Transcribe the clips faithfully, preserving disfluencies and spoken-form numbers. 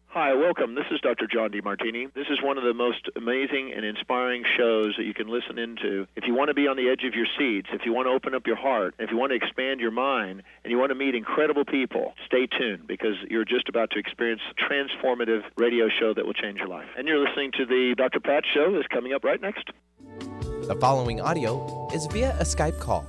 Hi, welcome. This is Doctor John DeMartini. This is one of the most amazing and inspiring shows that you can listen into. If you want to be on the edge of your seats, if you want to open up your heart, if you want to expand your mind, and you want to meet incredible people, stay tuned because you're just about to experience a transformative radio show that will change your life. And you're listening to the Doctor Pat Show that's coming up right next. The following audio is via a Skype call.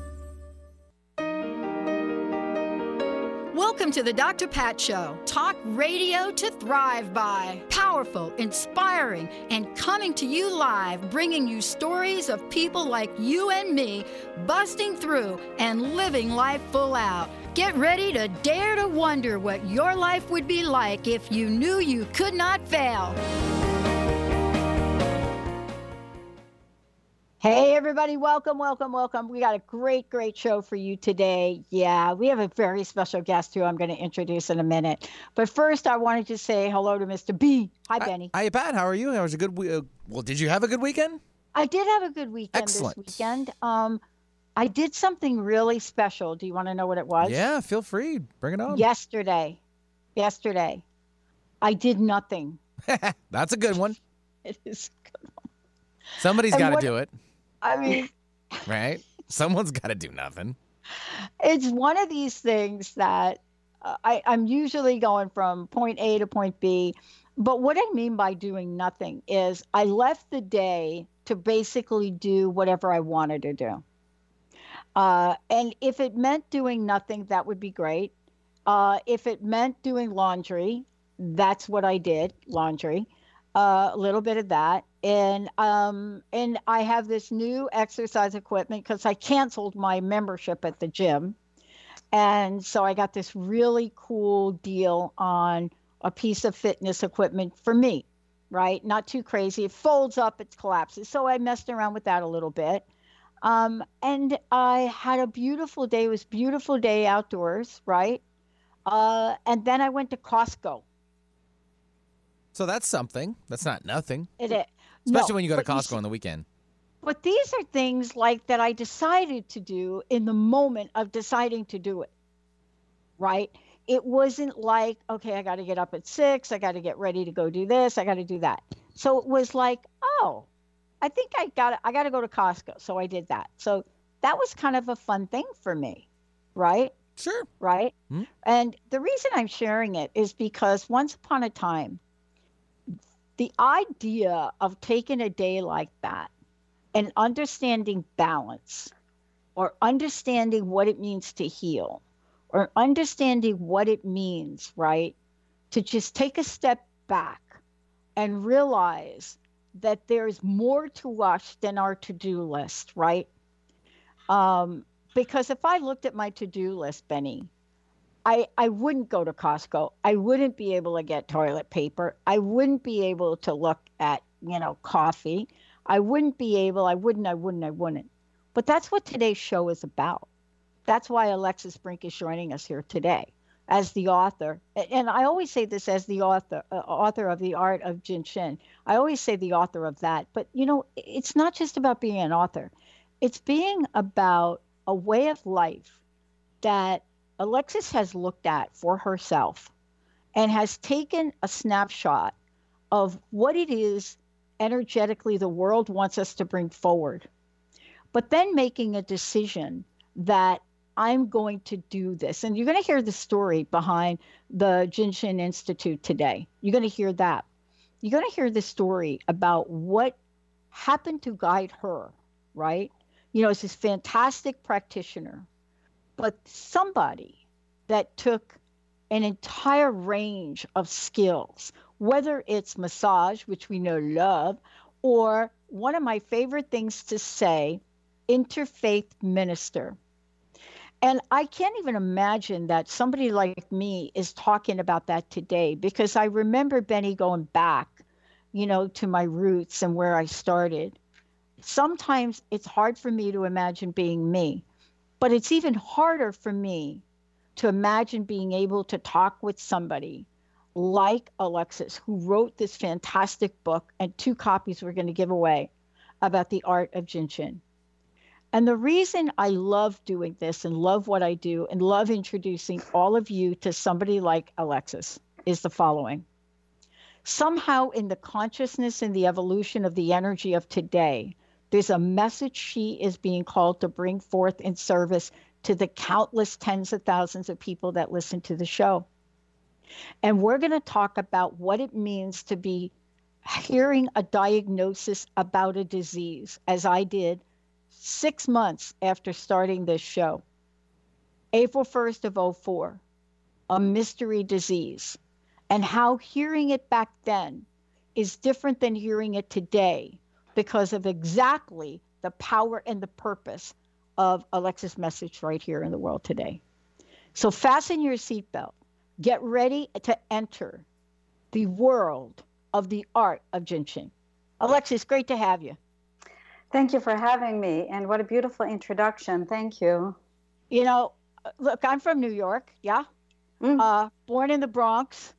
Welcome to the Doctor Pat Show. Talk radio to thrive by. Powerful, inspiring, and coming to you live, bringing you stories of people like you and me, busting through and living life full out. Get ready to dare to wonder what your life would be like if you knew you could not fail. Hey, everybody. Welcome, welcome, welcome. We got a great, great show for you today. Yeah, we have a very special guest who I'm going to introduce in a minute. But first, I wanted to say hello to Mister B. Hi, Benny. Hi, Pat. How are you? How was a good week? Uh, well, did you have a good weekend? I did have a good weekend Excellent. this weekend. Um, I did something really special. Do you want to know what it was? Yeah, feel free. Bring it on. Yesterday. Yesterday. I did nothing. That's a good one. It is a good one. Somebody's got to do it. I mean, right? Someone's got to do nothing. It's one of these things that uh, I, I'm usually going from point A to point B. But what I mean by doing nothing is I left the day to basically do whatever I wanted to do. Uh, and if it meant doing nothing, that would be great. Uh, if it meant doing laundry, that's what I did, laundry. Uh, a little bit of that. And um, and I have this new exercise equipment because I canceled my membership at the gym. And so I got this really cool deal on a piece of fitness equipment for me, right? Not too crazy. It folds up, it collapses. So I messed around with that a little bit. Um, and I had a beautiful day. It was a beautiful day outdoors, right? Uh, and then I went to Costco. So that's something. That's not nothing. It is. Especially No, when you go to but you Costco see- on the weekend. But these are things like that I decided to do in the moment of deciding to do it, right? It wasn't like, okay, I got to get up at six. I got to get ready to go do this. I got to do that. So it was like, oh, I think I got I got to go to Costco. So I did that. So that was kind of a fun thing for me, right? Sure. Right? Hmm. And the reason I'm sharing it is because once upon a time, the idea of taking a day like that and understanding balance or understanding what it means to heal or understanding what it means, right, to just take a step back and realize that there's more to us than our to-do list, right? Um, because if I looked at my to-do list, Benny, I, I wouldn't go to Costco. I wouldn't be able to get toilet paper. I wouldn't be able to look at, you know, coffee. I wouldn't be able, I wouldn't, I wouldn't, I wouldn't. But that's what today's show is about. That's why Alexis Brink is joining us here today as the author. And I always say this as the author, uh, author of The Art of Jin Shin. I always say the author of that. But, you know, it's not just about being an author. It's being about a way of life that Alexis has looked at for herself and has taken a snapshot of what it is energetically the world wants us to bring forward, but then making a decision that I'm going to do this. And you're going to hear the story behind the Jin Shin Institute today. You're going to hear that. You're going to hear the story about what happened to guide her, right? You know, it's this fantastic practitioner, but somebody that took an entire range of skills, whether it's massage, which we know love, or one of my favorite things to say, interfaith minister. And I can't even imagine that somebody like me is talking about that today, because I remember, Benny, going back, you know, to my roots and where I started. Sometimes it's hard for me to imagine being me, but it's even harder for me to imagine being able to talk with somebody like Alexis, who wrote this fantastic book, and two copies we're going to give away, about the art of Jin Shin. And the reason I love doing this and love what I do and love introducing all of you to somebody like Alexis is the following. Somehow, in the consciousness and the evolution of the energy of today, there's a message she is being called to bring forth in service to the countless tens of thousands of people that listen to the show. And we're going to talk about what it means to be hearing a diagnosis about a disease, as I did six months after starting this show. April first of oh four, a mystery disease, and how hearing it back then is different than hearing it today because of exactly the power and the purpose of Alexa's message right here in the world today. So fasten your seatbelt. Get ready to enter the world of the art of Jin Shin. Alexa, it's great to have you. Thank you for having me, and what a beautiful introduction. Thank you. You know, look, I'm from New York, yeah? Mm. Uh, born in the Bronx.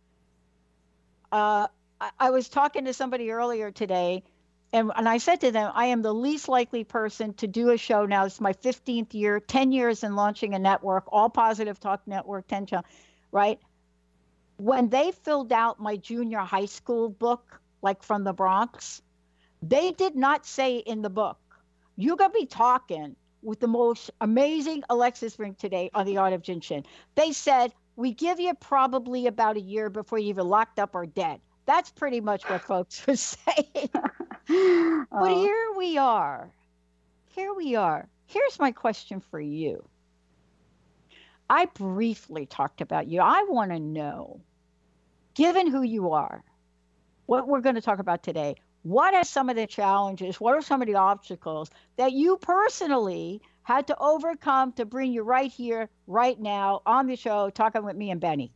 Uh, I, I was talking to somebody earlier today, and, and I said to them, I am the least likely person to do a show now. It's my fifteenth year, ten years in launching a network, All Positive Talk Network, ten channel, right? When they filled out my junior high school book, like from the Bronx, they did not say in the book, you're going to be talking with the most amazing Alexa Spring today on the Art of Jin Shin. They said, we give you probably about a year before you even locked up or dead. That's pretty much what folks were saying. oh. But here we are. Here we are. Here's my question for you. I briefly talked about you. I want to know, given who you are, what we're going to talk about today, what are some of the challenges, what are some of the obstacles that you personally had to overcome to bring you right here, right now, on the show, talking with me and Benny?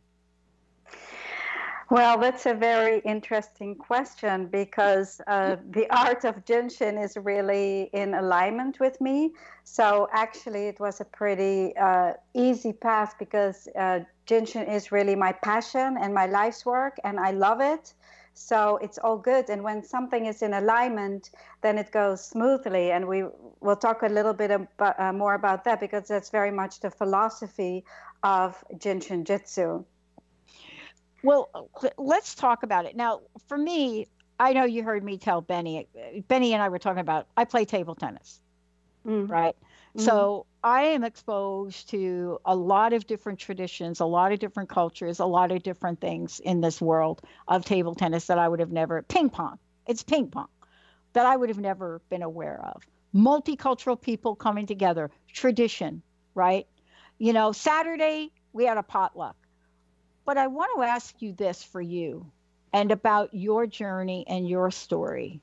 Well, that's a very interesting question because uh, the art of Jin Shin is really in alignment with me. So actually, it was a pretty uh, easy path because uh, Jin Shin is really my passion and my life's work, and I love it. So it's all good. And when something is in alignment, then it goes smoothly. And we will talk a little bit about, uh, more about that because that's very much the philosophy of Jin Shin Jyutsu. Well, let's talk about it. Now, for me, I know you heard me tell Benny, Benny and I were talking about, I play table tennis, mm. right? Mm. So I am exposed to a lot of different traditions, a lot of different cultures, a lot of different things in this world of table tennis that I would have never, ping pong, it's ping pong, that I would have never been aware of. Multicultural people coming together, tradition, right? You know, Saturday, we had a potluck. But I want to ask you this for you and about your journey and your story.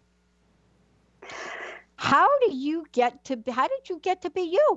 How do you get to, how did you get to be you?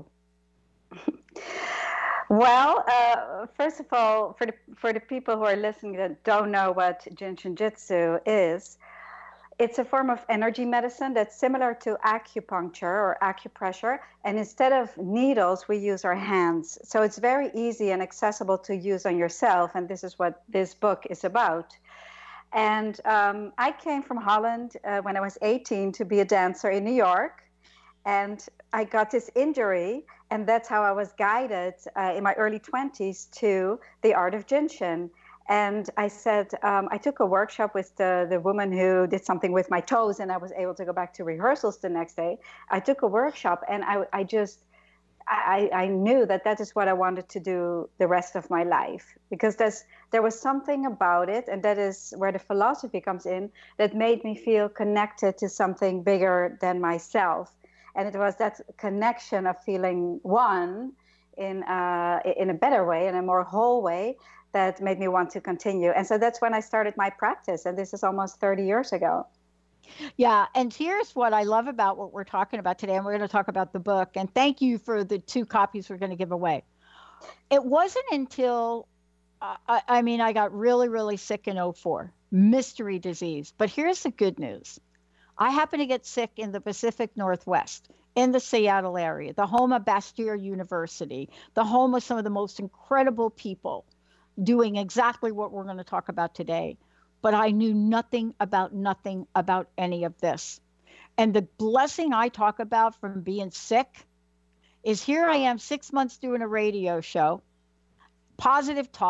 Well, uh, first of all, for the, for the people who are listening that don't know what Jin Shin Jyutsu is, it's a form of energy medicine that's similar to acupuncture or acupressure. And instead of needles, we use our hands. So it's very easy and accessible to use on yourself. And this is what this book is about. And um, I came from Holland uh, when I was eighteen to be a dancer in New York. And I got this injury. And that's how I was guided uh, in my early twenties to the art of Jin Shin. And I said, um, I took a workshop with the, the woman who did something with my toes, and I was able to go back to rehearsals the next day. I took a workshop, and I, I just, I, I knew that that is what I wanted to do the rest of my life, because there's, there was something about it, and that is where the philosophy comes in, that made me feel connected to something bigger than myself. And it was that connection of feeling one in, uh, in a better way, in a more whole way, that made me want to continue. And so that's when I started my practice. And this is almost thirty years ago. Yeah. And here's what I love about what we're talking about today. And we're going to talk about the book. And thank you for the two copies we're going to give away. It wasn't until, uh, I, I mean, I got really, really sick in oh four, mystery disease. But here's the good news. I happened to get sick in the Pacific Northwest, in the Seattle area, the home of Bastyr University, the home of some of the most incredible people doing exactly what we're going to talk about today. But I knew nothing about nothing about any of this. And the blessing I talk about from being sick is here I am six months doing a radio show, Positive Talk,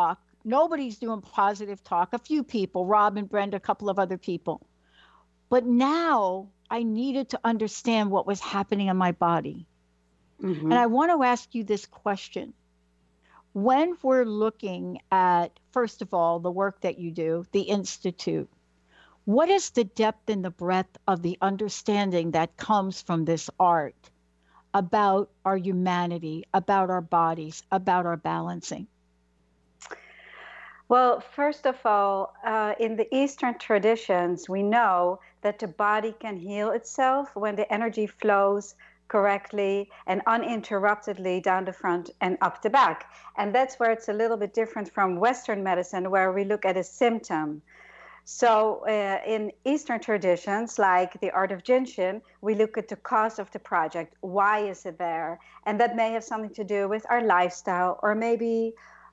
Nobody's doing positive talk. A few people, Rob and Brenda, a couple of other people. But now I needed to understand what was happening in my body. Mm-hmm. And I want to ask you this question. When we're looking at, first of all, the work that you do, the Institute, what is the depth and the breadth of the understanding that comes from this art about our humanity, about our bodies, about our balancing? Well, first of all, uh, in the Eastern traditions, we know that the body can heal itself when the energy flows correctly and uninterruptedly down the front and up the back. And that's where it's a little bit different from Western medicine, where we look at a symptom. So uh, in Eastern traditions, like the art of Jinshin, we look at the cause of the project. Why is it there? And that may have something to do with our lifestyle, or maybe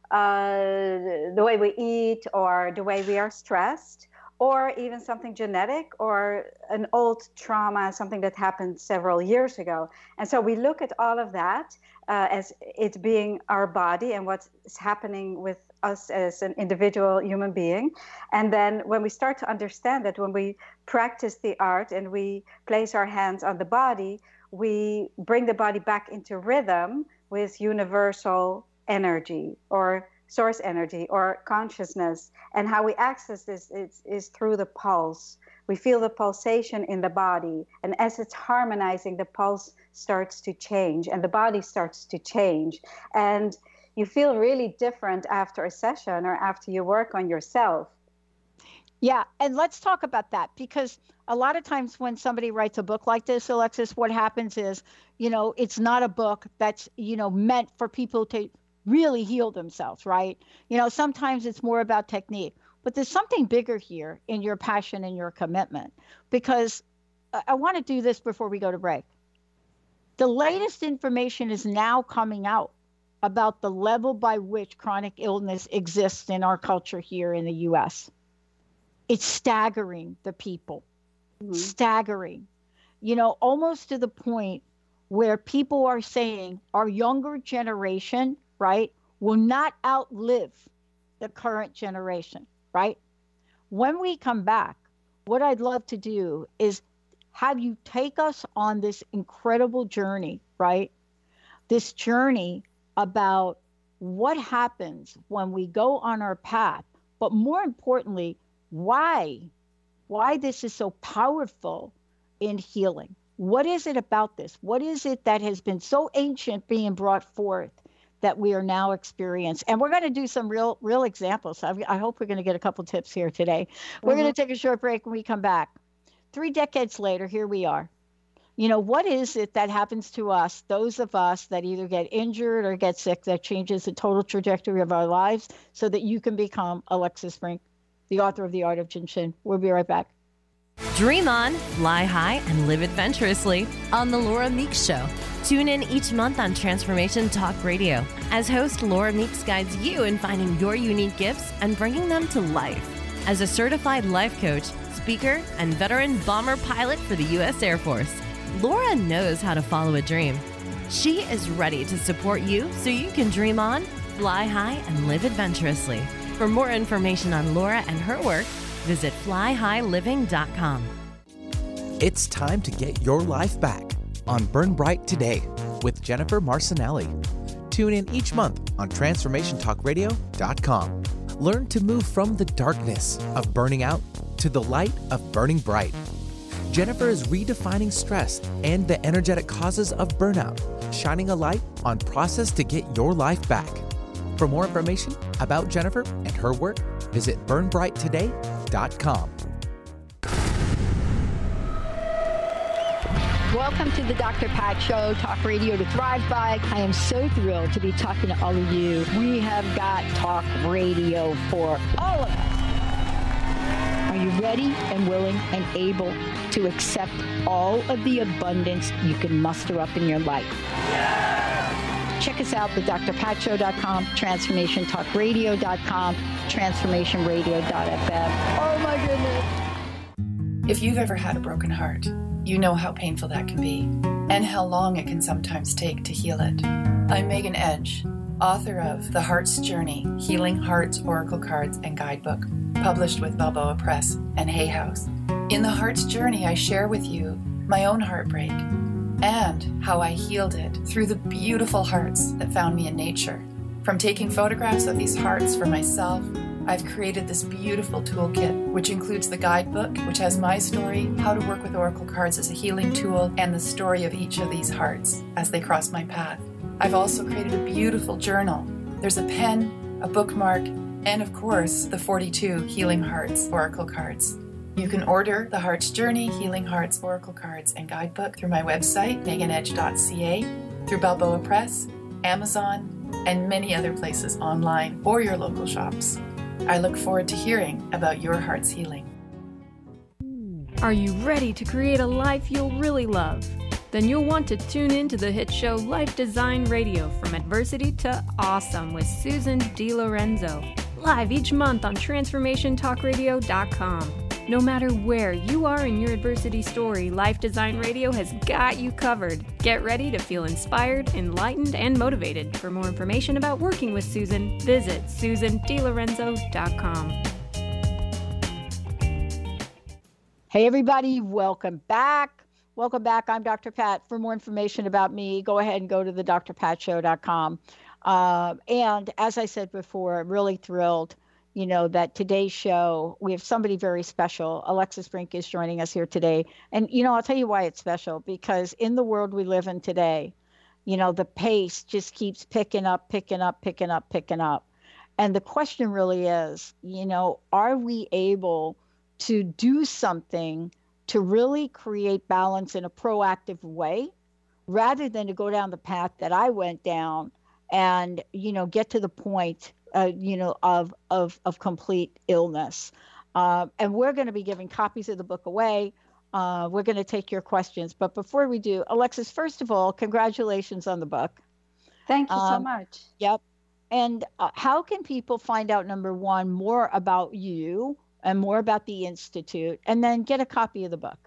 uh, the way we eat, or the way we are stressed, or even something genetic, or an old trauma, something that happened several years ago. And so we look at all of that uh, as it being our body and what's happening with us as an individual human being. And then when we start to understand that, when we practice the art and we place our hands on the body, we bring the body back into rhythm with universal energy, or source energy, or consciousness. And how we access this is, is through the pulse. We feel the pulsation in the body, and as it's harmonizing, the pulse starts to change and the body starts to change. And you feel really different after a session or after you work on yourself. Yeah, and let's talk about that, because a lot of times when somebody writes a book like this, Alexis, what happens is, you know, it's not a book that's, you know, meant for people to really heal themselves, right? You know, sometimes it's more about technique, but there's something bigger here in your passion and your commitment, because I, I want to do this before we go to break. The latest information is now coming out about the level by which chronic illness exists in our culture here in the U S. It's staggering, the people, mm-hmm. staggering, you know, almost to the point where people are saying our younger generation, right, will not outlive the current generation, right? When we come back, what I'd love to do is have you take us on this incredible journey, right? This journey about what happens when we go on our path, but more importantly, why, why this is so powerful in healing. What is it about this? What is it that has been so ancient being brought forth that we are now experiencing? And we're going to do some real, real examples. I, I hope we're going to get a couple tips here today. Mm-hmm. We're going to take a short break. When we come back, three decades later, here we are. You know, what is it that happens to us, those of us that either get injured or get sick, that changes the total trajectory of our lives so that you can become Alexis Brink, the author of The Art of Jinshin? We'll be right back. Dream on, fly high, and live adventurously on The Laura Meeks Show. Tune in each month on Transformation Talk Radio as host Laura Meeks guides you in finding your unique gifts and bringing them to life. As a certified life coach, speaker, and veteran bomber pilot for the U S Air Force, Laura knows how to follow a dream. She is ready to support you so you can dream on, fly high, and live adventurously. For more information on Laura and her work, visit fly high living dot com. It's time to get your life back on Burn Bright Today with Jennifer Marcinelli. Tune in each month on transformation talk radio dot com. Learn to move from the darkness of burning out to the light of burning bright. Jennifer is redefining stress and the energetic causes of burnout, shining a light on process to get your life back. For more information about Jennifer and her work, visit burn bright today dot com. Welcome to the Doctor Pat Show, Talk Radio to Thrive By. I am so thrilled to be talking to all of you. We have got talk radio for all of us. Are you ready and willing and able to accept all of the abundance you can muster up in your life? Yeah. Check us out, the d r pat show dot com, transformation talk radio dot com, transformation radio dot f m. Oh my goodness. If you've ever had a broken heart, you know how painful that can be and how long it can sometimes take to heal it. I'm Megan Edge, author of The Heart's Journey, Healing Hearts, Oracle Cards, and Guidebook, published with Balboa Press and Hay House. In The Heart's Journey, I share with you my own heartbreak and how I healed it through the beautiful hearts that found me in nature. From taking photographs of these hearts for myself, I've created this beautiful toolkit, which includes the guidebook, which has my story, how to work with Oracle cards as a healing tool, and the story of each of these hearts as they cross my path. I've also created a beautiful journal. There's a pen, a bookmark, and of course, the forty-two Healing Hearts Oracle cards. You can order The Heart's Journey, Healing Hearts Oracle cards, and guidebook through my website, megan edge dot c a, through Balboa Press, Amazon, and many other places online or your local shops. I look forward to hearing about your heart's healing. Are you ready to create a life you'll really love? Then you'll want to tune in to the hit show Life Design Radio, From Adversity to Awesome with Susan DiLorenzo, live each month on transformation talk radio dot com. No matter where you are in your adversity story, Life Design Radio has got you covered. Get ready to feel inspired, enlightened, and motivated. For more information about working with Susan, visit susan di lorenzo dot com. Hey, everybody, welcome back. Welcome back. I'm Doctor Pat. For more information about me, go ahead and go to the d r pat show dot com. Uh, and as I said before, I'm really thrilled you know, that today's show, we have somebody very special. Alexis Brink is joining us here today. And, you know, I'll tell you why it's special, because in the world we live in today, you know, the pace just keeps picking up, picking up, picking up, picking up. And the question really is, you know, are we able to do something to really create balance in a proactive way, rather than to go down the path that I went down and, you know, get to the point Uh, you know, of of of complete illness. Uh, and we're going to be giving copies of the book away. Uh, we're going to take your questions. But before we do, Alexis, first of all, congratulations on the book. Thank you um, so much. Yep. And uh, how can people find out, number one, more about you and more about the Institute, and then get a copy of the book?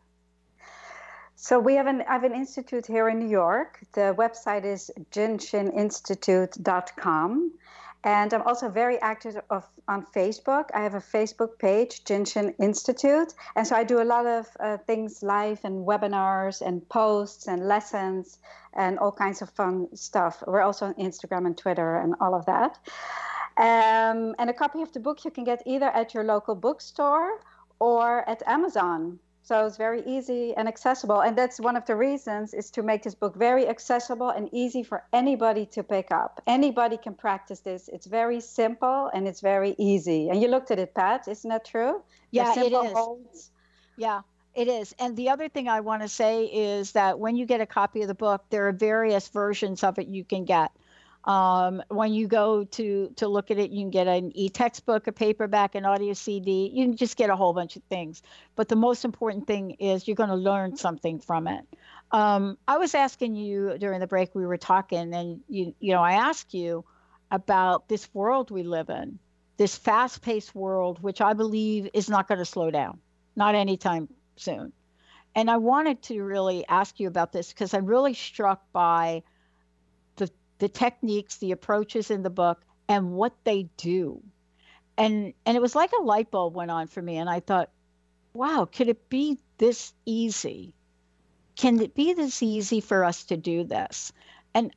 So we have an, I have an institute here in New York. The website is jinshin institute dot com. And I'm also very active of, on Facebook. I have a Facebook page, Jinshin Institute. And so I do a lot of uh, things live and webinars and posts and lessons and all kinds of fun stuff. We're also on Instagram and Twitter and all of that. Um, and a copy of the book you can get either at your local bookstore or at Amazon. So it's very easy and accessible. And that's one of the reasons, is to make this book very accessible and easy for anybody to pick up. Anybody can practice this. It's very simple and it's very easy. And you looked at it, Pat, isn't that true? Yeah, it is. Holds. Yeah, it is. And the other thing I want to say is that when you get a copy of the book, there are various versions of it you can get. Um, when you go to, to look at it, you can get an e-textbook, a paperback, an audio C D. You can just get a whole bunch of things. But the most important thing is you're going to learn something from it. Um, I was asking you during the break, we were talking, and you, you know, I asked you about this world we live in, this fast-paced world, which I believe is not going to slow down, not anytime soon. And I wanted to really ask you about this because I'm really struck by the techniques, the approaches in the book, and what they do. And and it was like a light bulb went on for me. And I thought, wow, could it be this easy? Can it be this easy for us to do this? And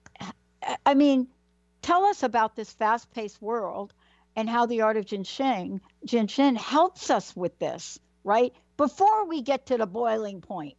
I mean, tell us about this fast-paced world and how the art of Jinshin, Jinshin helps us with this, right? Before we get to the boiling point.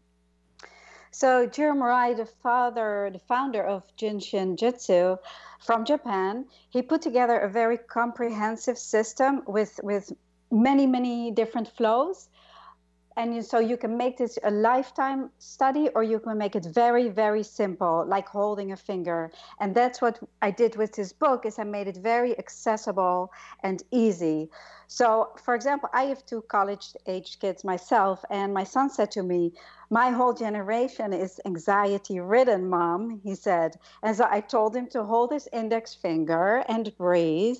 So Jiro Murai, the father, the founder of Jinshin Jitsu from Japan, he put together a very comprehensive system with, with many, many different flows. And so you can make this a lifetime study, or you can make it very, very simple, like holding a finger. And that's what I did with this book, is I made it very accessible and easy. So, for example, I have two college-age kids myself, and my son said to me, "My whole generation is anxiety-ridden, Mom," he said. And so I told him to hold his index finger and breathe,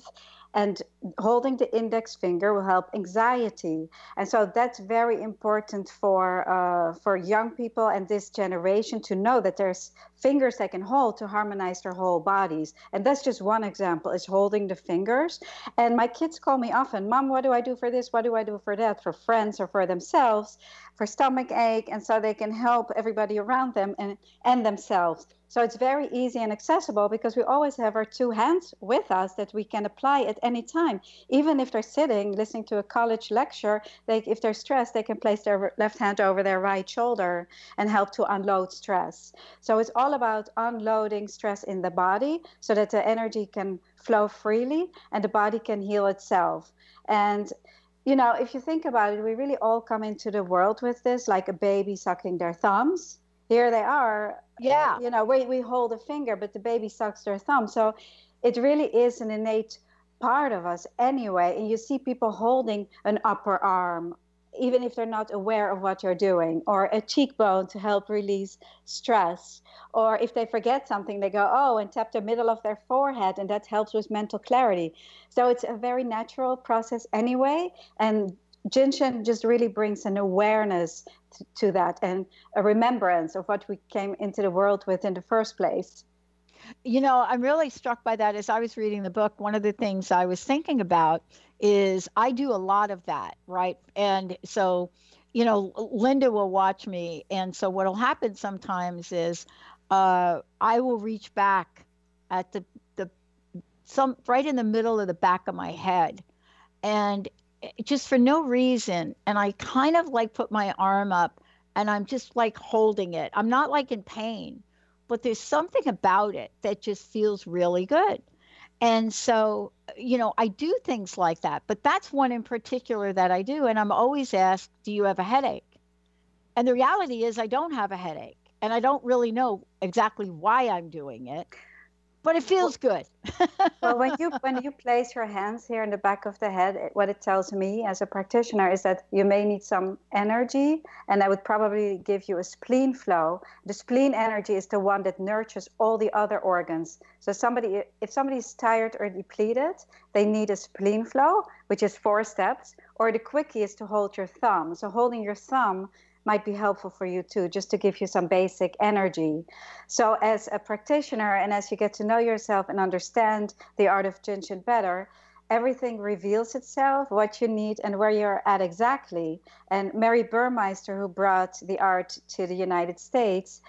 And holding the index finger will help anxiety. And so that's very important for uh, for young people and this generation to know that there's fingers they can hold to harmonize their whole bodies. And that's just one example, is holding the fingers. And my kids call me often, Mom, what do I do for this? What do I do for that? For friends or for themselves, for stomach ache. And so they can help everybody around them and, and themselves. So it's very easy and accessible because we always have our two hands with us that we can apply at any time. Even if they're sitting, listening to a college lecture, they, if they're stressed, they can place their left hand over their right shoulder and help to unload stress. So it's all about unloading stress in the body so that the energy can flow freely and the body can heal itself. And you know, if you think about it, we really all come into the world with this, like a baby sucking their thumbs. Here they are. Yeah. You know, we, we hold a finger, but the baby sucks their thumb. So it really is an innate part of us anyway. And you see people holding an upper arm, even if they're not aware of what you're doing, or a cheekbone to help release stress. Or if they forget something, they go, oh, and tap the middle of their forehead, and that helps with mental clarity. So it's a very natural process anyway. And Jinshin just really brings an awareness to, to that and a remembrance of what we came into the world with in the first place. You know, I'm really struck by that. As I was reading the book, one of the things I was thinking about is I do a lot of that, right? And so, you know, Linda will watch me. And so what will happen sometimes is uh, I will reach back at the, the some right in the middle of the back of my head. And just for no reason. And I kind of like put my arm up and I'm just like holding it. I'm not like in pain, but there's something about it that just feels really good. And so, you know, I do things like that, but that's one in particular that I do. And I'm always asked, do you have a headache? And the reality is I don't have a headache and I don't really know exactly why I'm doing it. But it feels good. Well, when you when you place your hands here in the back of the head, what it tells me as a practitioner is that you may need some energy, and I would probably give you a spleen flow. The spleen energy is the one that nurtures all the other organs. So somebody, if somebody is tired or depleted, they need a spleen flow, which is four steps, or the quickie is to hold your thumb. So holding your thumb might be helpful for you too, just to give you some basic energy. So as a practitioner and as you get to know yourself and understand the art of Jinshin better, everything reveals itself, what you need and where you're at exactly. And Mary Burmeister, who brought the art to the United States,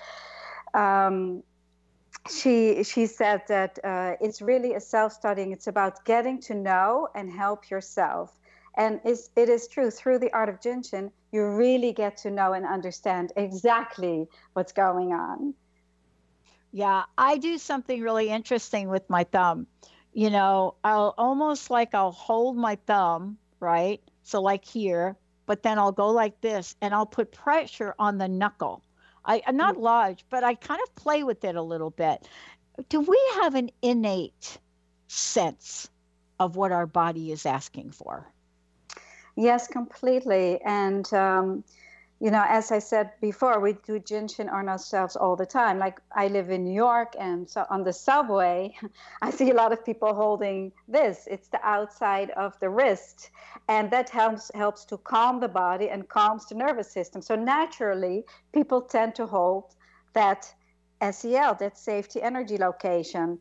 um, she she said that uh, it's really a self-studying. It's about getting to know and help yourself. And it's, it is true, through the art of Jinshin, you really get to know and understand exactly what's going on. Yeah, I do something really interesting with my thumb. You know, I'll almost like I'll hold my thumb, right? So like here, but then I'll go like this and I'll put pressure on the knuckle. I, I'm not large, but I kind of play with it a little bit. Do we have an innate sense of what our body is asking for? Yes, completely. And, um, you know, as I said before, we do Jinshin on ourselves all the time. Like I live in New York, and so on the subway, I see a lot of people holding this. It's the outside of the wrist. And that helps helps to calm the body and calms the nervous system. So naturally, people tend to hold that S E L, that safety energy location.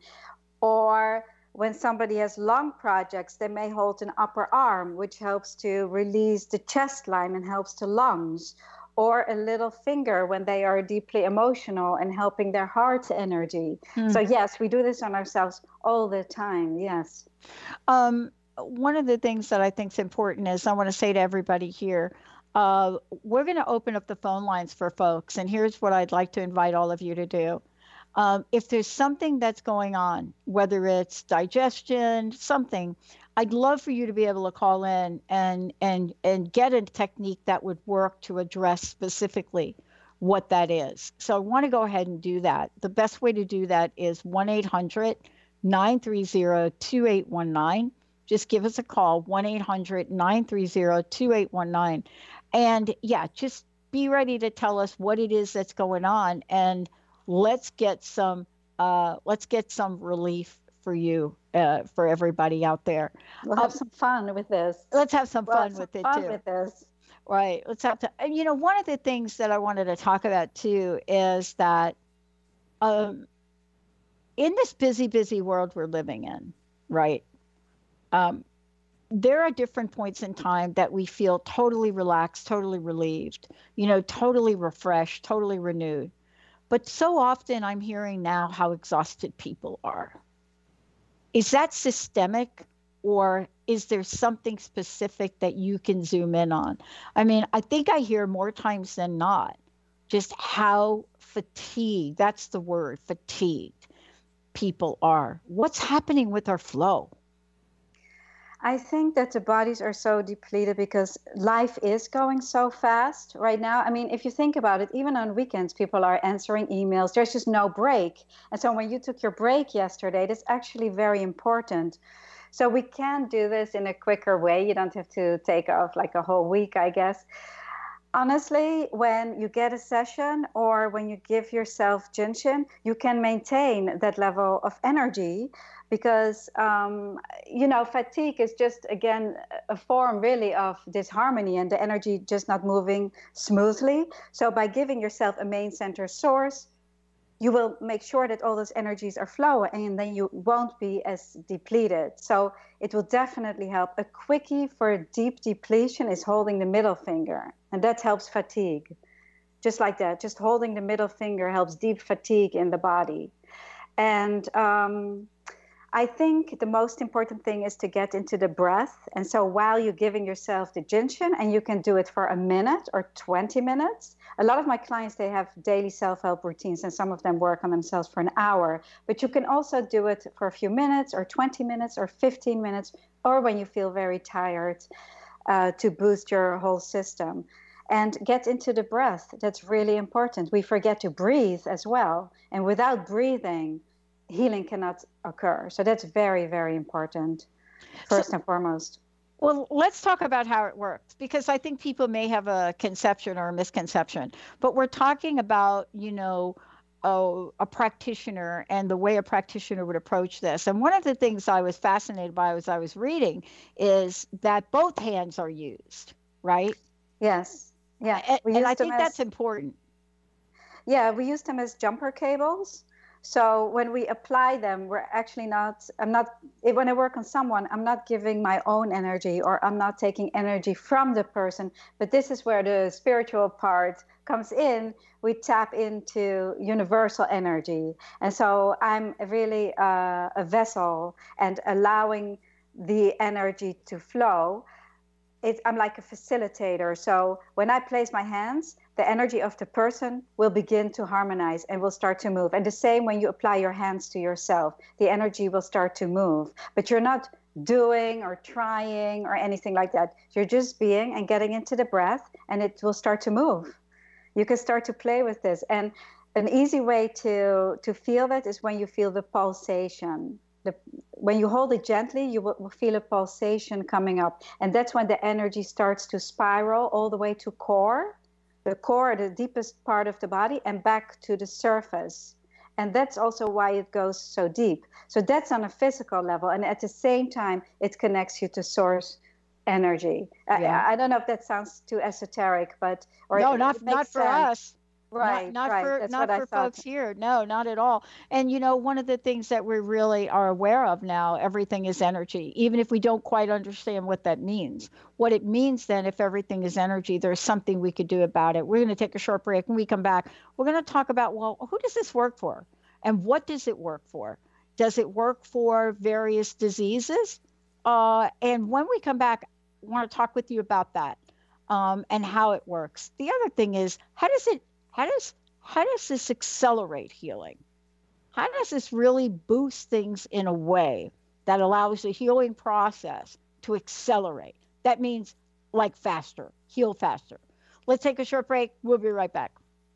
Or when somebody has lung projects, they may hold an upper arm, which helps to release the chest line and helps the lungs, or a little finger when they are deeply emotional and helping their heart's energy. Hmm. So yes, we do this on ourselves all the time. Yes. Um, one of the things that I think is important is I want to say to everybody here, uh, we're going to open up the phone lines for folks. And here's what I'd like to invite all of you to do. Um, if there's something that's going on, whether it's digestion, something, I'd love for you to be able to call in and and and get a technique that would work to address specifically what that is. So I want to go ahead and do that. The best way to do that is one eight hundred nine three zero two eight one nine. Just give us a call, one eight hundred nine three zero two eight one nine. And yeah, just be ready to tell us what it is that's going on, and let's get some uh, let's get some relief for you, uh, for everybody out there. We'll have Um, some fun with this. let's have some We'll fun have some with it fun too. with this. Right. Let's have to. And you know, one of the things that I wanted to talk about too is that um, in this busy, busy world we're living in, right? Um, there are different points in time that we feel totally relaxed, totally relieved, you know, totally refreshed, totally renewed. But so often I'm hearing now how exhausted people are. Is that systemic, or is there something specific that you can zoom in on? I mean, I think I hear more times than not just how fatigued, that's the word, fatigued people are. What's happening with our flow? I think that the bodies are so depleted because life is going so fast right now. I mean, if you think about it, even on weekends, people are answering emails. There's just no break. And so when you took your break yesterday, that's actually very important. So we can do this in a quicker way. You don't have to take off like a whole week, I guess. Honestly, when you get a session or when you give yourself Jinshin, you can maintain that level of energy because, um, you know, fatigue is just, again, a form really of disharmony and the energy just not moving smoothly. So by giving yourself a main center source, you will make sure that all those energies are flowing and then you won't be as depleted. So it will definitely help. A quickie for deep depletion is holding the middle finger, and that helps fatigue. Just like that, just holding the middle finger helps deep fatigue in the body. And um, I think the most important thing is to get into the breath. And so while you're giving yourself the Jinshin, and you can do it for a minute or twenty minutes, a lot of my clients, they have daily self-help routines, and some of them work on themselves for an hour. But you can also do it for a few minutes or twenty minutes or fifteen minutes, or when you feel very tired, uh, to boost your whole system. And get into the breath. That's really important. We forget to breathe as well. And without breathing, healing cannot occur. So that's very, very important, first so, and foremost. Well, let's talk about how it works, because I think people may have a conception or a misconception. But we're talking about, you know, oh, a practitioner and the way a practitioner would approach this. And one of the things I was fascinated by as I was reading is that both hands are used, right? Yes. Yeah. And, and I think as, that's important. Yeah, we use them as jumper cables. So when we apply them, we're actually not, I'm not, when I work on someone, I'm not giving my own energy or I'm not taking energy from the person. But this is where the spiritual part comes in. We tap into universal energy. And so I'm really uh, a vessel and allowing the energy to flow. It, I'm like a facilitator. So when I place my hands, the energy of the person will begin to harmonize and will start to move. And the same when you apply your hands to yourself, the energy will start to move. But you're not doing or trying or anything like that. You're just being and getting into the breath, and it will start to move. You can start to play with this. And an easy way to, to feel that is when you feel the pulsation. The, when you hold it gently, you will feel a pulsation coming up. And that's when the energy starts to spiral all the way to core, the core, the deepest part of the body, and back to the surface. And that's also why it goes so deep. So that's on a physical level. And at the same time, it connects you to source energy. Yeah. I, I don't know if that sounds too esoteric, but... or no, it, not, it not for sense. us. Right, not, not right. for That's not what for I thought. folks here. No, not at all. And you know, one of the things that we really are aware of now, everything is energy, even if we don't quite understand what that means. What it means then, if everything is energy, there's something we could do about it. We're going to take a short break. When we come back, we're going to talk about, well, who does this work for? And what does it work for? Does it work for various diseases? Uh, and when we come back, I want to talk with you about that um, and how it works. The other thing is, how does it, how does How does this accelerate healing? How does this really boost things in a way that allows the healing process to accelerate? That means like faster, heal faster. Let's take a short break. We'll be right back.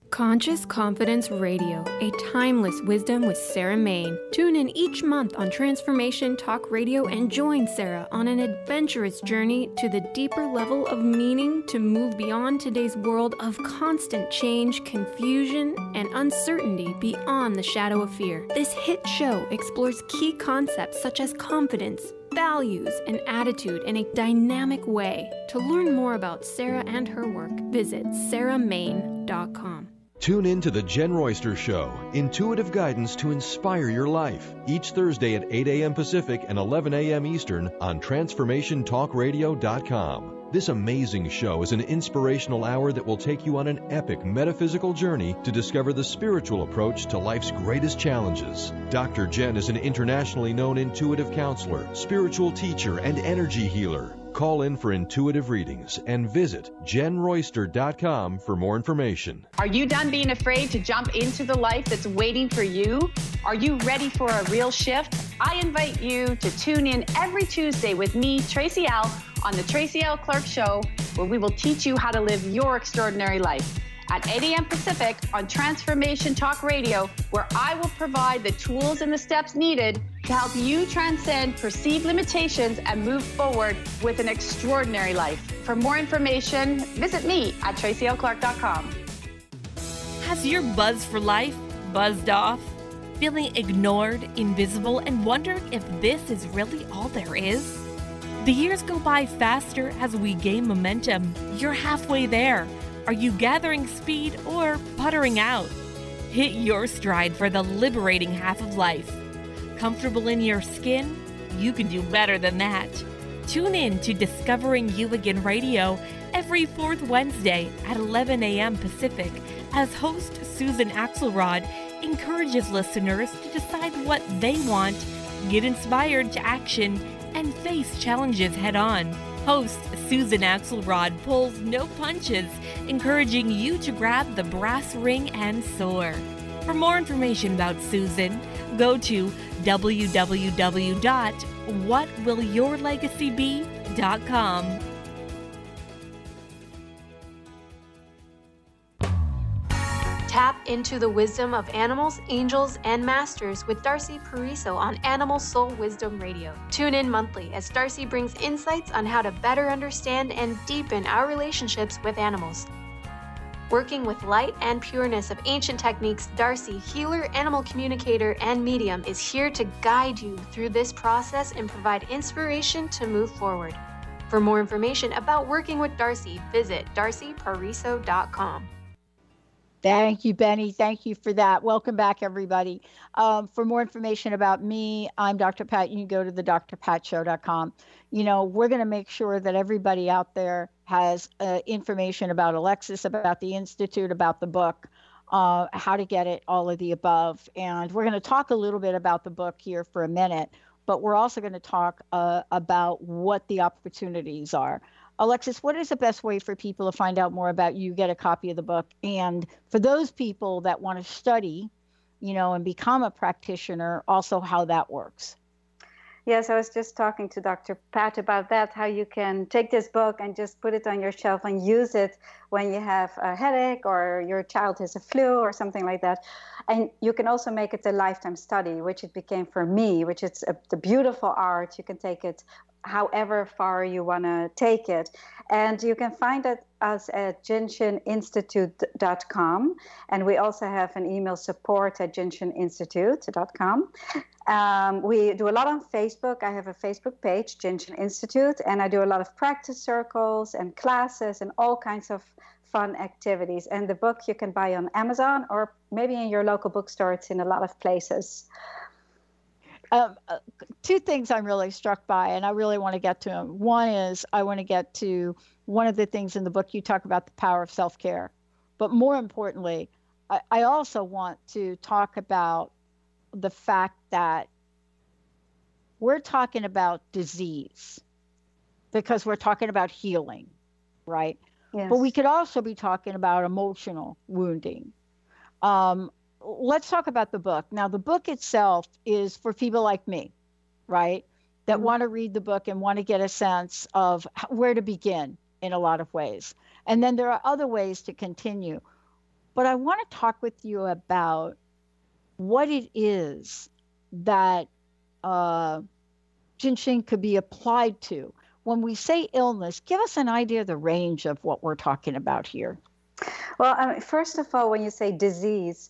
Conscious Confidence Radio, a timeless wisdom with Sarah Main. Tune in each month on Transformation Talk Radio and join Sarah on an adventurous journey to the deeper level of meaning to move beyond today's world of constant change, confusion, and uncertainty beyond the shadow of fear. This hit show explores key concepts such as confidence, values, and attitude in a dynamic way. To learn more about Sarah and her work, visit sarah main dot com. Tune in to the Jen Royster Show, intuitive guidance to inspire your life, each Thursday at eight a.m. Pacific and eleven a.m. Eastern on transformation talk radio dot com. This amazing show is an inspirational hour that will take you on an epic metaphysical journey to discover the spiritual approach to life's greatest challenges. Doctor Jen is an internationally known intuitive counselor, spiritual teacher, and energy healer. Call in for intuitive readings and visit jen royster dot com for more information. Are you done being afraid to jump into the life that's waiting for you? Are you ready for a real shift? I invite you to tune in every Tuesday with me, Tracy L., on the Tracy L. Clark Show, where we will teach you how to live your extraordinary life. At eight a.m. Pacific on Transformation Talk Radio, where I will provide the tools and the steps needed to help you transcend perceived limitations and move forward with an extraordinary life. For more information, visit me at tracy l clark dot com. Has your buzz for life buzzed off? Feeling ignored, invisible, and wondering if this is really all there is? The years go by faster as we gain momentum. You're halfway there. Are you gathering speed or puttering out? Hit your stride for the liberating half of life. Comfortable in your skin? You can do better than that. Tune in to Discovering You Again Radio every fourth Wednesday at eleven a.m. Pacific as host Susan Axelrod encourages listeners to decide what they want, get inspired to action, and face challenges head on. Host Susan Axelrod pulls no punches, encouraging you to grab the brass ring and soar. For more information about Susan, go to w w w dot what will your legacy be dot com. Tap into the wisdom of animals, angels, and masters with Darcy Pariso on Animal Soul Wisdom Radio. Tune in monthly as Darcy brings insights on how to better understand and deepen our relationships with animals. Working with light and pureness of ancient techniques, Darcy, healer, animal communicator, and medium, is here to guide you through this process and provide inspiration to move forward. For more information about working with Darcy, visit darcy pariso dot com. Thank you, Benny. Thank you for that. Welcome back, everybody. Um, for more information about me, I'm Doctor Pat. You can go to the d r pat show dot com. You know, we're going to make sure that everybody out there has uh, information about Alexis, about the Institute, about the book, uh, how to get it, all of the above. And we're going to talk a little bit about the book here for a minute, but we're also going to talk uh, about what the opportunities are. Alexis, what is the best way for people to find out more about you, get a copy of the book? And for those people that want to study, you know, and become a practitioner, also how that works. Yes, I was just talking to Doctor Pat about that, how you can take this book and just put it on your shelf and use it when you have a headache or your child has a flu or something like that. And you can also make it a lifetime study, which it became for me, which is a, the beautiful art. You can take it however far you want to take it. And you can find it us at jinshin institute dot com. And we also have an email, support at jinshin institute dot com. Um, we do a lot on Facebook. I have a Facebook page, Jinshin Institute, and I do a lot of practice circles and classes and all kinds of fun activities. And the book you can buy on Amazon or maybe in your local bookstore. It's in a lot of places. Um, uh, two things I'm really struck by, and I really want to get to them. One is I want to get to one of the things in the book you talk about, the power of self-care. But more importantly, I, I also want to talk about the fact that we're talking about disease because we're talking about healing, right? Yes. But we could also be talking about emotional wounding. Um, let's talk about the book. Now, the book itself is for people like me, right, that mm-hmm. want to read the book and want to get a sense of where to begin in a lot of ways. And then there are other ways to continue. But I want to talk with you about what it is that uh, ginseng could be applied to. When we say illness, give us an idea of the range of what we're talking about here. Well, I mean, first of all, when you say disease,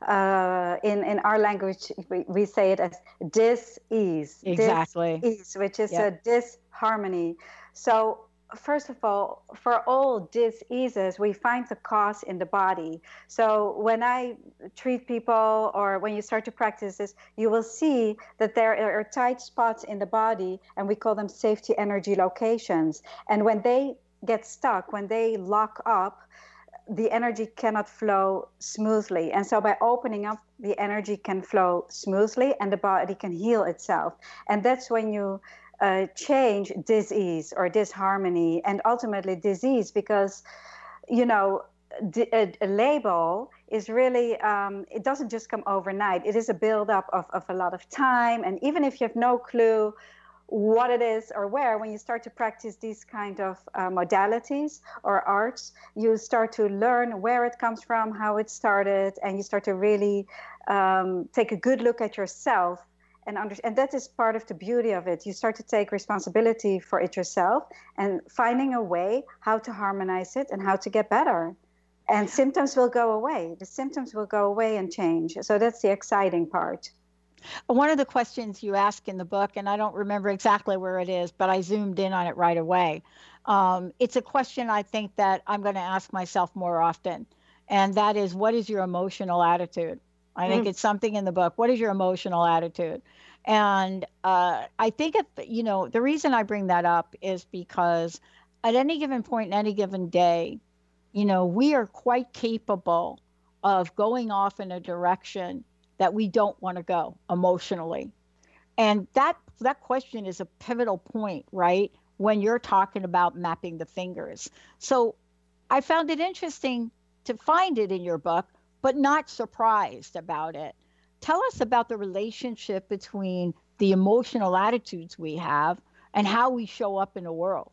uh, in, in our language, we, we say it as dis-ease. Exactly. Dis-ease, which is Yep. a disharmony. So first of all, for all diseases, we find the cause in the body. So when I treat people, or when you start to practice this, you will see that there are tight spots in the body, and we call them safety energy locations. And when they get stuck, when they lock up, the energy cannot flow smoothly. And so by opening up, the energy can flow smoothly and the body can heal itself. And that's when you uh, change disease or disharmony, and ultimately disease, because, you know, a, a label is really, um, it doesn't just come overnight. It is a buildup of, of a lot of time. And even if you have no clue what it is or where, when you start to practice these kind of uh, modalities or arts, you start to learn where it comes from, how it started, and you start to really um, take a good look at yourself. And, under, and that is part of the beauty of it. You start to take responsibility for it yourself and finding a way how to harmonize it and how to get better. And symptoms will go away. The symptoms will go away and change. So that's the exciting part. One of the questions you ask in the book, and I don't remember exactly where it is, but I zoomed in on it right away. Um, it's a question I think that I'm going to ask myself more often. And that is, what is your emotional attitude? I think Mm. it's something in the book. What is your emotional attitude? And uh, I think, if, you know, the reason I bring that up is because at any given point in any given day, you know, we are quite capable of going off in a direction that we don't want to go emotionally. And that that question is a pivotal point, right? When you're talking about mapping the fingers. So I found it interesting to find it in your book, but not surprised about it. Tell us about the relationship between the emotional attitudes we have and how we show up in the world.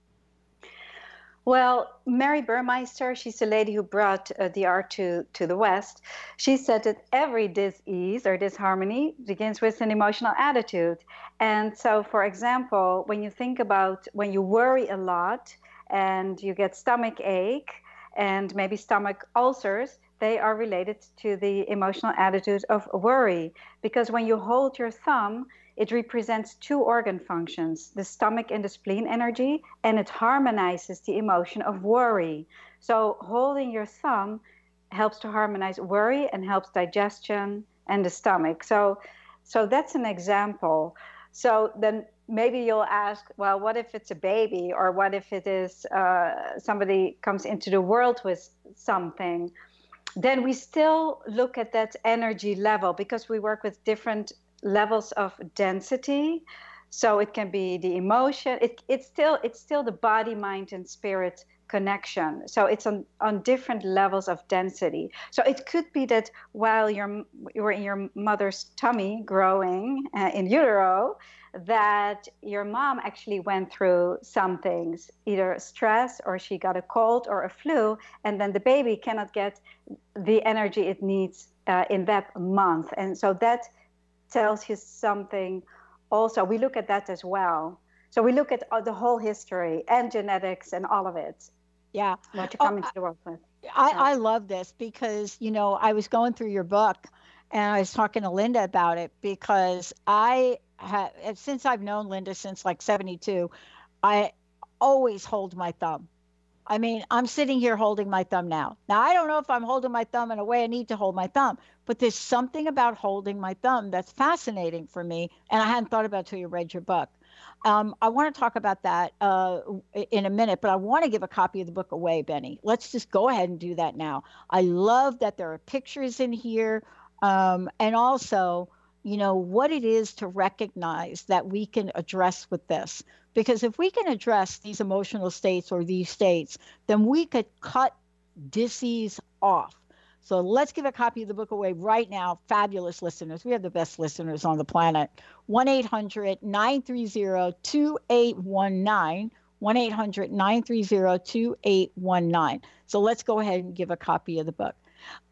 Well, Mary Burmeister, she's the lady who brought uh, the art to, to the West. She said that every dis-ease or disharmony begins with an emotional attitude. And so, for example, when you think about when you worry a lot and you get stomach ache and maybe stomach ulcers, they are related to the emotional attitude of worry. Because when you hold your thumb, it represents two organ functions, the stomach and the spleen energy, and it harmonizes the emotion of worry. So holding your thumb helps to harmonize worry and helps digestion and the stomach. So, so that's an example. So then maybe you'll ask, well, what if it's a baby, or what if it is uh, somebody comes into the world with something? Then we still look at that energy level, because we work with different levels of density. So it can be the emotion. It, it's still it's still the body, mind, and spirit connection. So it's on, on different levels of density. So it could be that while you're you were in your mother's tummy growing uh, in utero, that your mom actually went through some things, either stress, or she got a cold or a flu, and then the baby cannot get the energy it needs uh, in that month. And so that tells you something also. We look at that as well. So we look at uh, the whole history and genetics and all of it. Yeah. What you Oh, come into the world with. I, So- I love this because, you know, I was going through your book and I was talking to Linda about it, because I have, since I've known Linda since like seventy-two, I always hold my thumb. I mean, I'm sitting here holding my thumb now. Now, I don't know if I'm holding my thumb in a way I need to hold my thumb, but there's something about holding my thumb that's fascinating for me, and I hadn't thought about it until you read your book. Um, I want to talk about that uh, in a minute, but I want to give a copy of the book away, Benny. Let's just go ahead and do that now. I love that there are pictures in here, um, and also, you know, what it is to recognize that we can address with this. Because if we can address these emotional states or these states, then we could cut disease off. So let's give a copy of the book away right now. Fabulous listeners. We have the best listeners on the planet. one eight hundred nine three zero two eight one nine. one eight hundred nine three zero two eight one nine. So let's go ahead and give a copy of the book.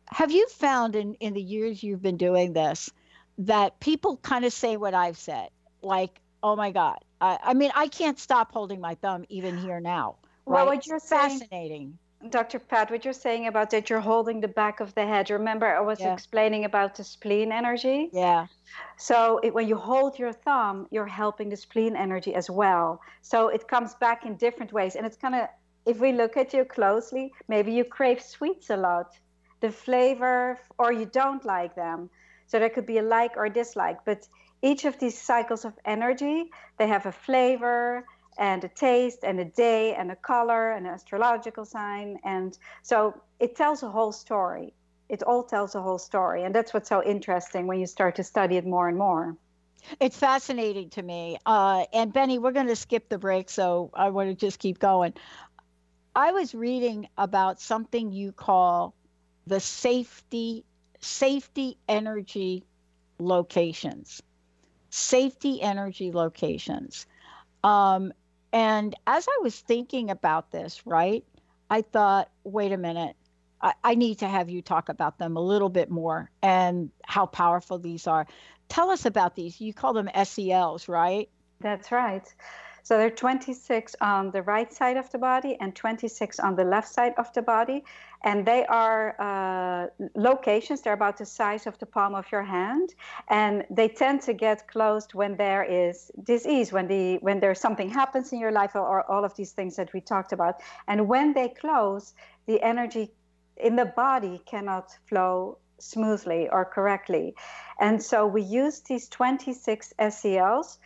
Have you found in, in the years you've been doing this that people kind of say what I've said? Like, oh my God. I, I mean, I can't stop holding my thumb even here now. Right? Well, what you're saying, fascinating. Doctor Pat, what you're saying about that you're holding the back of the head. Remember, I was Yeah. explaining about the spleen energy? Yeah. So it, when you hold your thumb, you're helping the spleen energy as well. So it comes back in different ways. And it's kind of, if we look at you closely, maybe you crave sweets a lot, the flavor, or you don't like them. So there could be a like or dislike. But each of these cycles of energy, they have a flavor and a taste and a day and a color and an astrological sign. And so it tells a whole story. It all tells a whole story. And that's what's so interesting when you start to study it more and more. It's fascinating to me. Uh, and Benny, we're going to skip the break, so I want to just keep going. I was reading about something you call the safety, safety energy locations. Safety energy locations. Um, and as I was thinking about this, right, I thought, wait a minute, I, I need to have you talk about them a little bit more and how powerful these are. Tell us about these. You call them S E Ls, right? That's right. So there are twenty-six on the right side of the body and twenty-six on the left side of the body. And they are uh, locations. They're about the size of the palm of your hand. And they tend to get closed when there is disease, when the when there's something happens in your life, or, or all of these things that we talked about. And when they close, the energy in the body cannot flow smoothly or correctly. And so we use these twenty-six S E Ls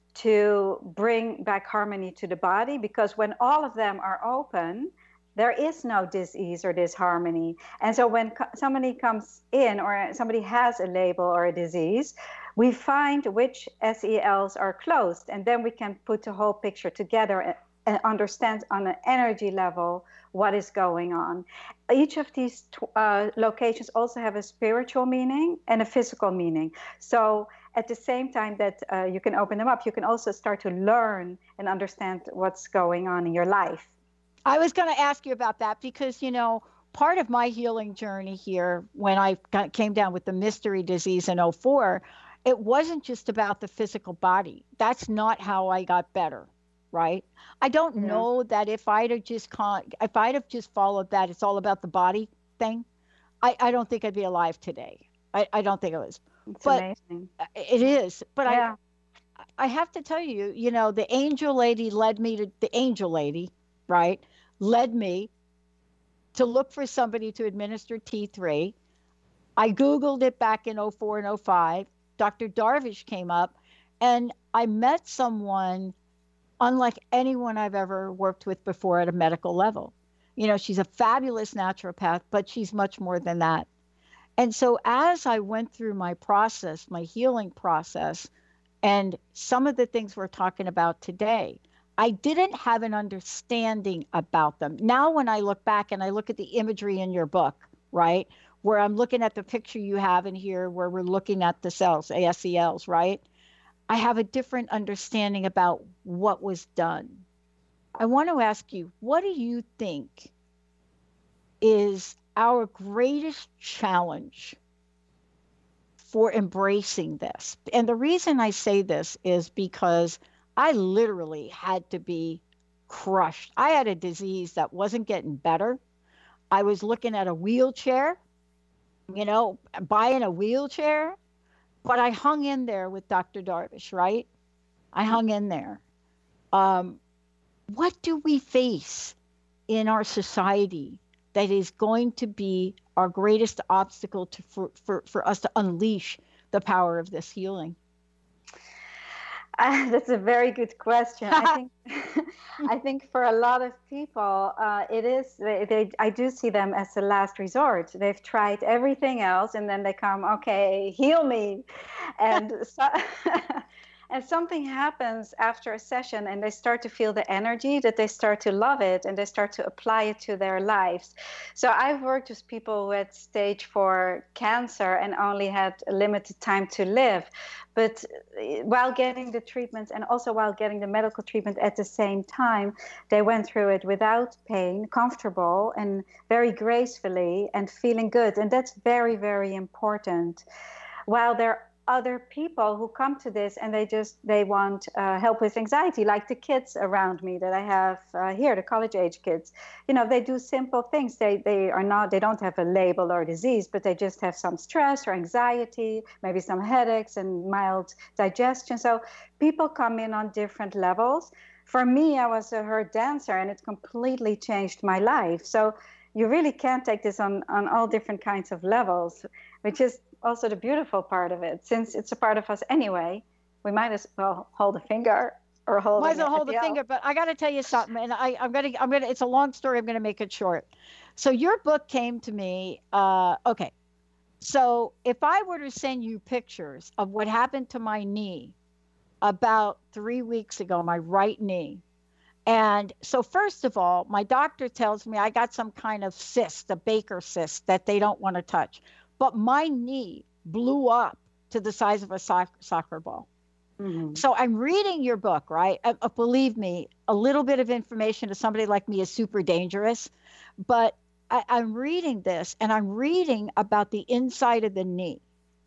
to bring back harmony to the body, because when all of them are open, there is no disease or disharmony. And so when co- somebody comes in or somebody has a label or a disease, we find which S E Ls are closed, and then we can put the whole picture together and, and understand on an energy level what is going on. Each of these uh, locations also have a spiritual meaning and a physical meaning. So at the same time that uh, you can open them up, you can also start to learn and understand what's going on in your life. I was going to ask you about that because, you know, part of my healing journey here, when I got, came down with the mystery disease in oh four, it wasn't just about the physical body. That's not how I got better, right? I don't Yeah. know that if I'd have just con- if I'd have just followed that, it's all about the body thing, I, I don't think I'd be alive today. I, I don't think it was. It's But amazing. it is. But Yeah. I I have to tell you, you know, the angel lady led me to the angel lady, right? Led me to look for somebody to administer T three. I Googled it back in oh four and oh five. Doctor Darvish came up, and I met someone unlike anyone I've ever worked with before at a medical level. You know, she's a fabulous naturopath, but she's much more than that. And so as I went through my process, my healing process, and some of the things we're talking about today, I didn't have an understanding about them. Now, when I look back and I look at the imagery in your book, right, where I'm looking at the picture you have in here, where we're looking at the cells, S E Ls, right, I have a different understanding about what was done. I want to ask you, what do you think is our greatest challenge for embracing this? And the reason I say this is because I literally had to be crushed. I had a disease that wasn't getting better. I was looking at a wheelchair, you know, buying a wheelchair, but I hung in there with Doctor Darvish, right? I hung in there. Um, what do we face in our society that is going to be our greatest obstacle to for, for, for us to unleash the power of this healing? Uh, that's a very good question. I think, I think for a lot of people, uh, it is. They, they, I do see them as the last resort. They've tried everything else, and then they come, okay, heal me, and so, and something happens after a session and they start to feel the energy, that they start to love it and they start to apply it to their lives. So I've worked with people with stage four cancer and only had a limited time to live. But while getting the treatment and also while getting the medical treatment at the same time, they went through it without pain, comfortable and very gracefully and feeling good. And that's very, very important. While there are other people who come to this and they just, they want uh, help with anxiety, like the kids around me that I have uh, here, the college age kids. You know, they do simple things. They they are not, they don't have a label or disease, but they just have some stress or anxiety, maybe some headaches and mild digestion. So people come in on different levels. For me, I was a hurt dancer and it completely changed my life. So you really can take this on, on all different kinds of levels, which is also the beautiful part of it. Since it's a part of us anyway, we might as well hold a finger or hold might as well hold a a finger. But I got to tell you something, and I, I'm gonna, I'm gonna. It's a long story. I'm gonna make it short. So your book came to me. Uh, okay, so if I were to send you pictures of what happened to my knee about three weeks ago, my right knee. And so first of all, my doctor tells me I got some kind of cyst, a Baker cyst that they don't want to touch. But my knee blew up to the size of a soc- soccer ball. Mm-hmm. So I'm reading your book, right? Uh, uh, believe me, a little bit of information to somebody like me is super dangerous. But I, I'm reading this and I'm reading about the inside of the knee.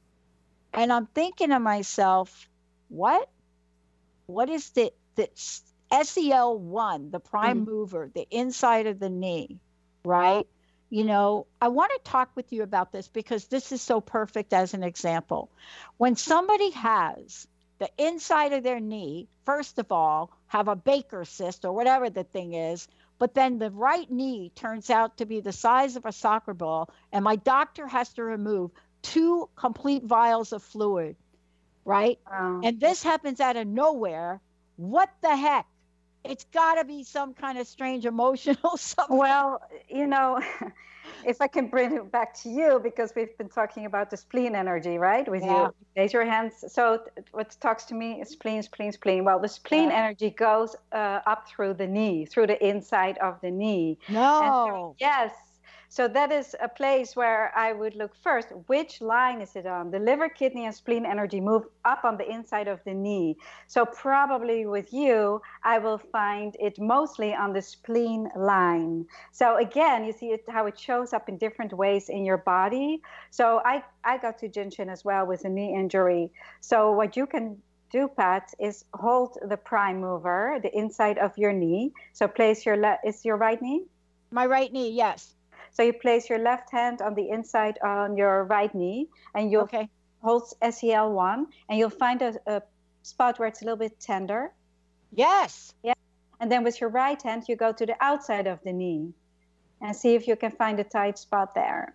And I'm thinking to myself, what? What is the, the S E L one, the prime mm-hmm. mover, the inside of the knee, right? You know, I want to talk with you about this because this is so perfect as an example. When somebody has the inside of their knee, first of all, have a Baker cyst or whatever the thing is, but then the right knee turns out to be the size of a soccer ball, and my doctor has to remove two complete vials of fluid, right? Wow. And this happens out of nowhere. What the heck? It's got to be some kind of strange emotional something. Well, you know, if I can bring it back to you, because we've been talking about the spleen energy, right? With yeah. you, raise your hands. So what talks to me is spleen, spleen, spleen. Well, the spleen yeah. energy goes uh, up through the knee, through the inside of the knee. No. So, yes. So that is a place where I would look first. Which line is it on? The liver, kidney, and spleen energy move up on the inside of the knee. So probably with you, I will find it mostly on the spleen line. So again, you see it, how it shows up in different ways in your body. So I, I got to Jinshin as well with a knee injury. So what you can do, Pat, is hold the prime mover, the inside of your knee. So place your left, is your right knee? My right knee, yes. So you place your left hand on the inside on your right knee, and you'll okay. hold S E L one, and you'll find a, a spot where it's a little bit tender. Yes. Yeah. And then with your right hand, you go to the outside of the knee, and see if you can find a tight spot there.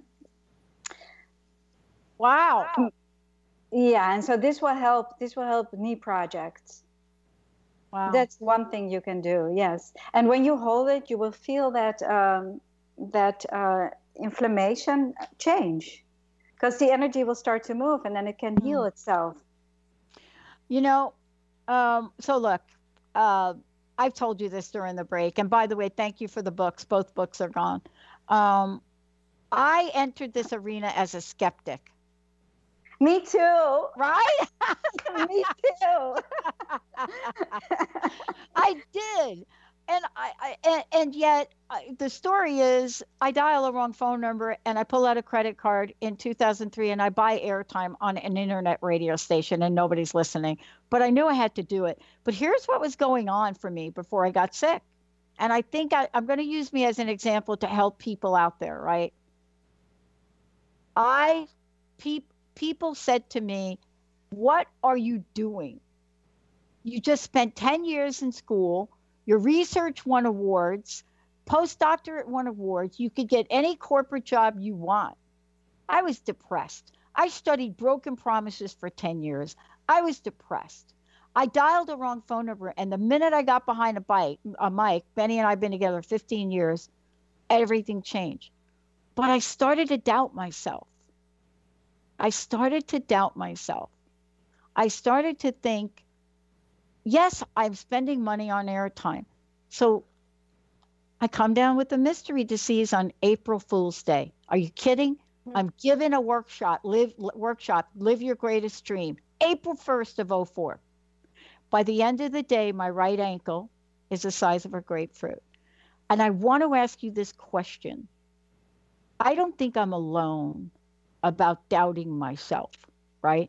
Wow. wow. Yeah, and so this will help. This will help knee projects. Wow. That's one thing you can do. Yes. And when you hold it, you will feel that. Um, that uh, inflammation change, because the energy will start to move and then it can heal itself. You know, um, so look, uh, I've told you this during the break. And by the way, thank you for the books. Both books are gone. Um, I entered this arena as a skeptic. Me too. Right? Me too. I did. And I, I and, and yet I, the story is I dial a wrong phone number and I pull out a credit card in two thousand three and I buy airtime on an internet radio station and nobody's listening. But I knew I had to do it. But here's what was going on for me before I got sick. And I think I, I'm going to use me as an example to help people out there, right? I, pe- people said to me, what are you doing? You just spent ten years in school. Your research won awards, postdoctorate won awards. You could get any corporate job you want. I was depressed. I studied broken promises for ten years. I was depressed. I dialed the wrong phone number, and the minute I got behind a, bike, a mic, Benny and I have been together fifteen years, everything changed. But I started to doubt myself. I started to doubt myself. I started to think, yes, I'm spending money on airtime. So I come down with the mystery disease on April Fool's Day. Are you kidding? I'm giving a workshop, live workshop, live your greatest dream, April first of oh four. By the end of the day, my right ankle is the size of a grapefruit. And I want to ask you this question. I don't think I'm alone about doubting myself, right?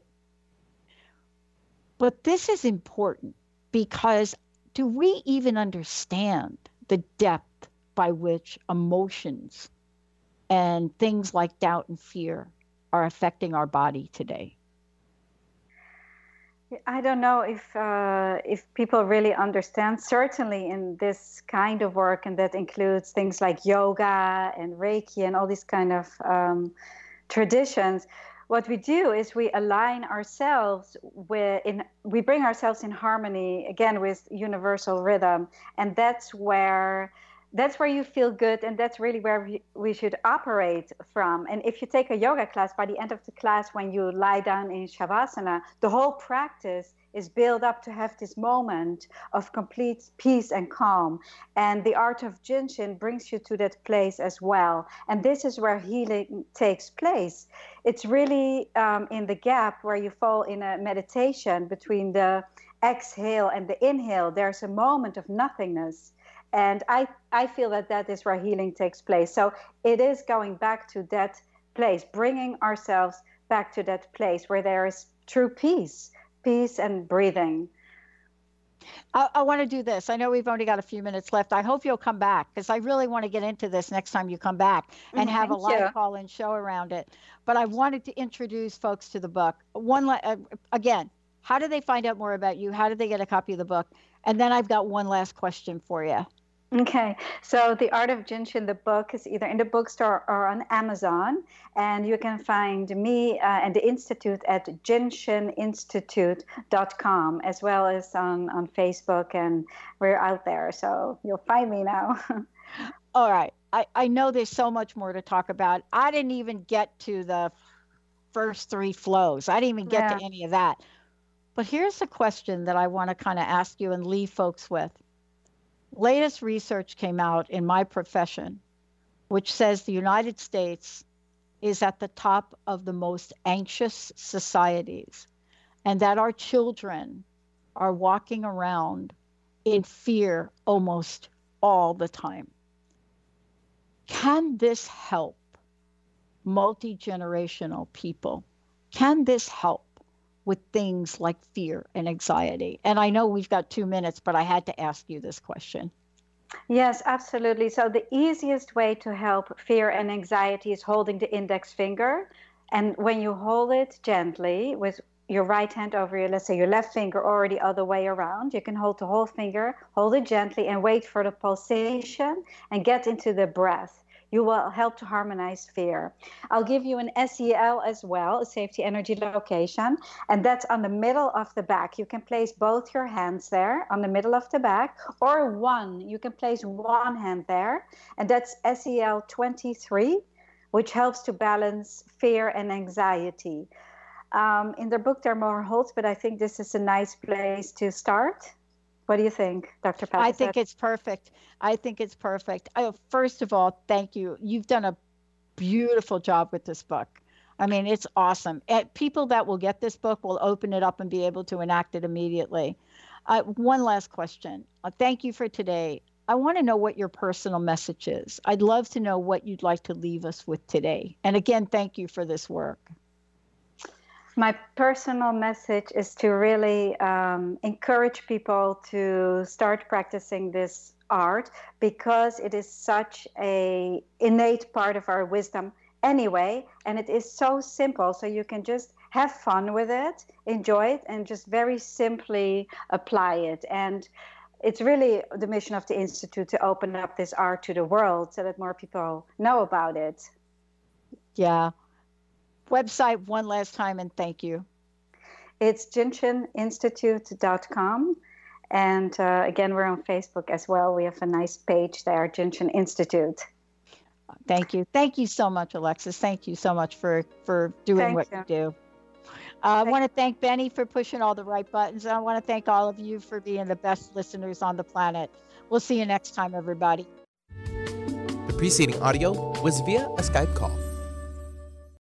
But this is important because do we even understand the depth by which emotions and things like doubt and fear are affecting our body today? I don't know if uh, if people really understand. Certainly in this kind of work, and that includes things like yoga and Reiki and all these kind of um, traditions. What we do is we align ourselves with, in, we bring ourselves in harmony again with universal rhythm, and that's where. That's where you feel good, and that's really where we, we should operate from. And if you take a yoga class, by the end of the class, when you lie down in Shavasana, the whole practice is built up to have this moment of complete peace and calm. And the art of Jinshin brings you to that place as well. And this is where healing takes place. It's really um, in the gap where you fall in a meditation between the exhale and the inhale. There's a moment of nothingness. And I, I feel that that is where healing takes place. So it is going back to that place, bringing ourselves back to that place where there is true peace, peace and breathing. I, I want to do this. I know we've only got a few minutes left. I hope you'll come back because I really want to get into this next time you come back and Mm, have a thank live you. call-in show around it. But I wanted to introduce folks to the book. One la- uh, again, how do they find out more about you? How do they get a copy of the book? And then I've got one last question for you. Okay, so The Art of Jinshin, the book, is either in the bookstore or on Amazon. And you can find me uh, and the Institute at jinshin institute dot com, as well as on, on Facebook, and we're out there. So you'll find me now. All right. I, I know there's so much more to talk about. I didn't even get to the first three flows. I didn't even get Yeah. to any of that. But here's a question that I want to kind of ask you and leave folks with. Latest research came out in my profession, which says the United States is at the top of the most anxious societies, and that our children are walking around in fear almost all the time. Can this help multi-generational people? Can this help with things like fear and anxiety? And I know we've got two minutes, but I had to ask you this question. Yes, absolutely. So the easiest way to help fear and anxiety is holding the index finger. And when you hold it gently with your right hand over your, let's say your left finger, or the other way around, you can hold the whole finger, hold it gently and wait for the pulsation and get into the breath. You will help to harmonize fear. I'll give you an S E L as well, a safety energy location, and that's on the middle of the back. You can place both your hands there on the middle of the back, or one. You can place one hand there, and that's S E L twenty-three, which helps to balance fear and anxiety. Um, in the book, there are more holds, but I think this is a nice place to start. What do you think, Doctor Pat? I think it's perfect. I think it's perfect. I, first of all, thank you. You've done a beautiful job with this book. I mean, it's awesome. And people that will get this book will open it up and be able to enact it immediately. Uh, one last question. Uh, thank you for today. I want to know what your personal message is. I'd love to know what you'd like to leave us with today. And again, thank you for this work. My personal message is to really um, encourage people to start practicing this art, because it is such a innate part of our wisdom anyway, and it is so simple. So you can just have fun with it, enjoy it, and just very simply apply it. And it's really the mission of the Institute to open up this art to the world so that more people know about it. Yeah. Website one last time, and thank you. It's jinshin institute dot com. And uh, again, we're on Facebook as well. We have a nice page there, Jinshin Institute. Thank you. Thank you so much, Alexis. Thank you so much for, for doing Thank what you. you do. Uh, I want to thank Benny for pushing all the right buttons. And I want to thank all of you for being the best listeners on the planet. We'll see you next time, everybody. The preceding audio was via a Skype call.